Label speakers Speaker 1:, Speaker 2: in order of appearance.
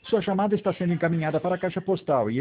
Speaker 1: Sua chamada está sendo encaminhada para a caixa postal e